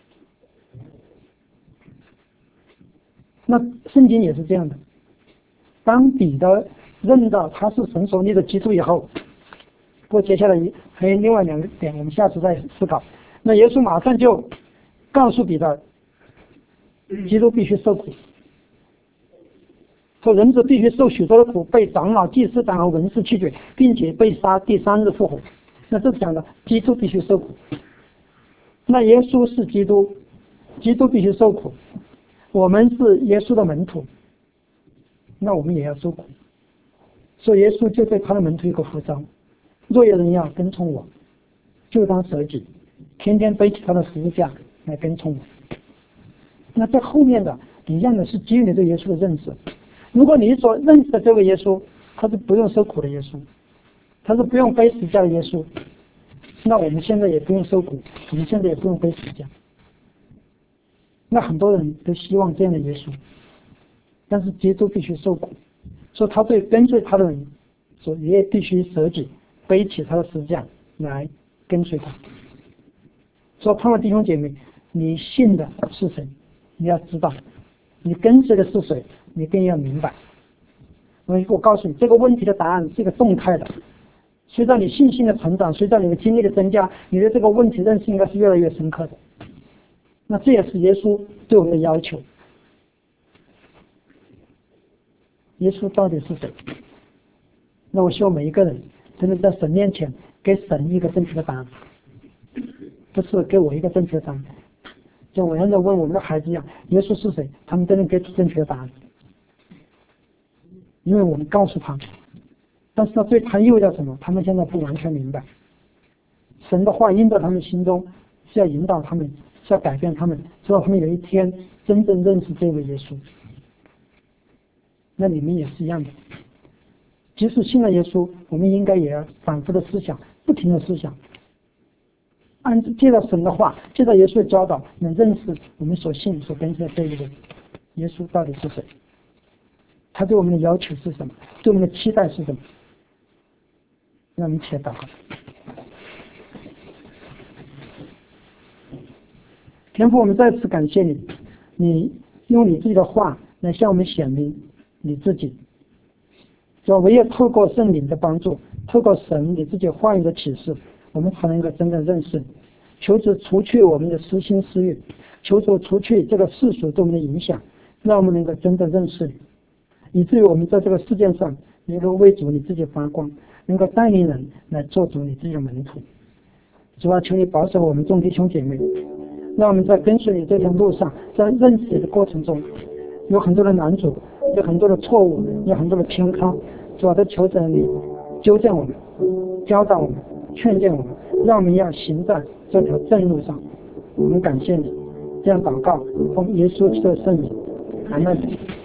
[SPEAKER 1] 那圣经也是这样的，当彼得认到他是神所立的基督以后，不过接下来还有另外两个点，我们下次再思考。那耶稣马上就告诉彼得，基督必须受苦，说人子必须受许多的苦，被长老、祭司长和文士弃绝，并且被杀，第三日复活。那这是讲的基督必须受苦。那耶稣是基督，基督必须受苦。我们是耶稣的门徒，那我们也要受苦。所以耶稣就对他的门徒一个呼召：若有人要跟从我，就当舍己，天天背起他的十字架来跟从我。那在后面的一样的是基于你对耶稣的认识。如果你所认识的这位耶稣，他是不用受苦的耶稣，他是不用背十字架的耶稣，那我们现在也不用受苦，我们现在也不用背十字架。那很多人都希望这样的耶稣，但是基督必须受苦，说他对跟随他的人说也必须舍己，背起他的十字架来跟随他。说盼望弟兄姐妹，你信的是谁，你要知道；你跟随的是谁，你更要明白。我告诉你，这个问题的答案是一个动态的，随着你信心的成长，随着你的经历的增加，你的这个问题认识应该是越来越深刻的。那这也是耶稣对我们的要求。耶稣到底是谁？那我希望每一个人真的在神面前给神一个正确的答案，不是给我一个正确的答案。像我现在问我们的孩子一样，耶稣是谁？他们真的给出正确的答案，因为我们告诉他们，但是呢，对他意味着什么，他们现在不完全明白。神的话印在他们心中，是要引导他们，是要改变他们，直到他们有一天真正认识这位耶稣。那你们也是一样的，即使信了耶稣，我们应该也要反复的思想，不停的思想， 借着神的话，借着耶稣的教导，能认识我们所信所跟随的这一位耶稣到底是谁，他对我们的要求是什么，对我们的期待是什么。让我们一起来祷告。天父，我们再次感谢你，你用你自己的话来向我们显明你自己。主，唯有透过圣灵的帮助，透过神你自己话语的启示，我们才能够真正认识你。求主除去我们的私心私欲，求主除去这个世俗对我们的影响，让我们能够真正认识你，以至于我们在这个世界上能够为主你自己发光，能够带领人来做主你自己的门徒。主啊，求你保守我们众弟兄姐妹，让我们在跟随你这条路上，在认识你的过程中，有很多的难处，有很多的错误，有很多的偏差。主啊，都求着你纠正我们，教导我们，劝诫我们，让我们要行在这条正路上。我们感谢你，这样祷告，奉耶稣基督的圣名，阿门。